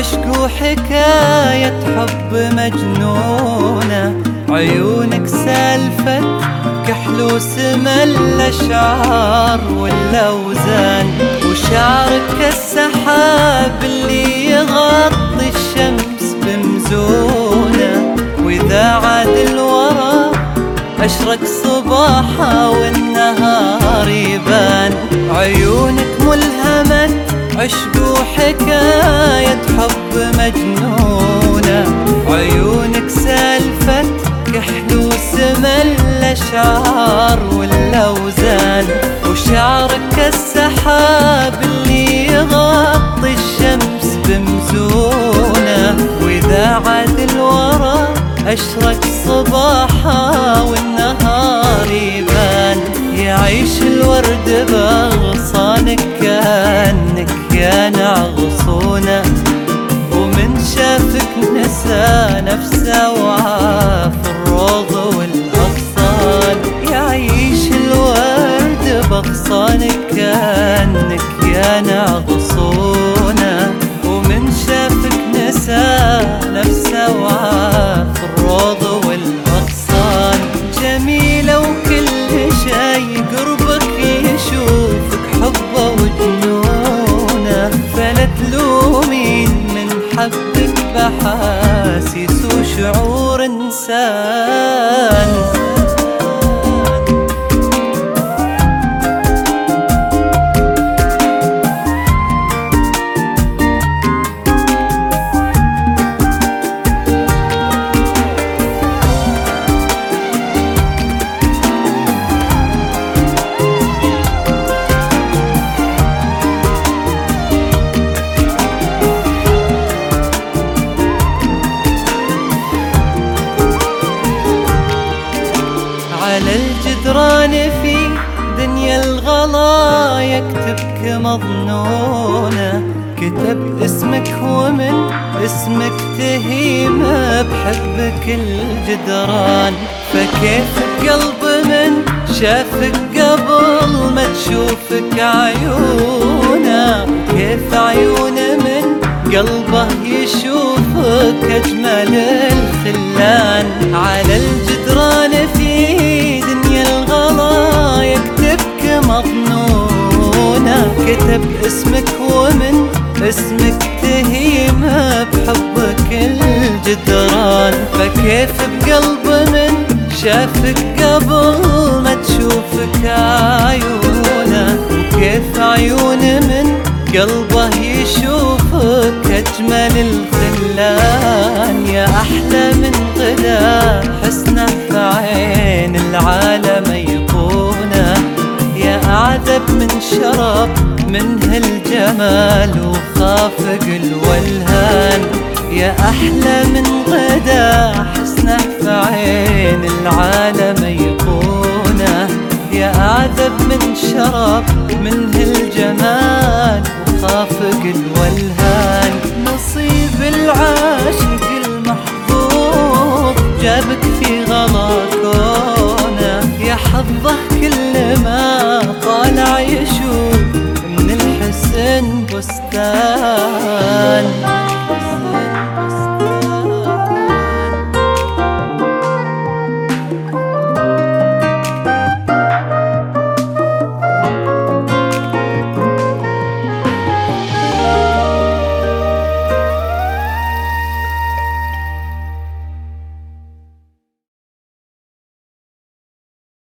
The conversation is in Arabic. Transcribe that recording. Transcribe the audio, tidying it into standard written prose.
عشق وحكاية حب مجنونة، عيونك سالفة كحل وسما الأشعار والأوزان، وشعرك كالسحاب اللي يغطي الشمس بمزونة، وإذا عاد الورى أشرق صباحا والنهار يبان. عيونك ملهمة عشق وحكاية حب مجنونة، عيونك سالفة كحل وسما الأشعار والأوزان، وشعرك كالسحاب اللي يغطي الشمس بمزونة، وإذا عاد الورى أشرق صباحا والنهار يبان. يعيش الورد بأغصانك كأنك يا نعغصونة، ومن شافك نسى نفسه وعاف الروض والأغصان. يعيش الورد بأغصانك كأنك يا نعغصونة، ومن شافك نسى نفسه وعاف الروض والأغصان. جميلة وكل شي قربك يشوفك حبه وجنونه، فلا تلومين من حبك بحاسيس وشعور إنسان. على الجدران في دنيا الغلا يكتبك مظنونة، كتب اسمك ومن اسمك تهيم بحبك الجدران. فكيف قلب من شافك قبل ما تشوفك عيونه، كيف عيون من قلبه يشوفك أجمل الخلان. على الجدران في دنيا الغلا يكتبك مظنونة، كتب اسمك ومن اسمك تهيم بحبك الجدران. فكيف بقلب من شافك قبل ما تشوفك عيونه، وكيف عيون من قلبه يشوفك أجمل الخلان. يا أحلى من غدا حسنه في عين العالم يقونه، يا أعذب من شرب من هالجمال وخافق الولهان. يا أحلى من غدا حسنه في عين العالم يقونه، يا أعذب من شرب من هالجمال وخافق الولهان. نصيب العاشق المحظوظ جابك في غلا كونه، يا حظه كل ما طالع يشوف من الحسن بستان.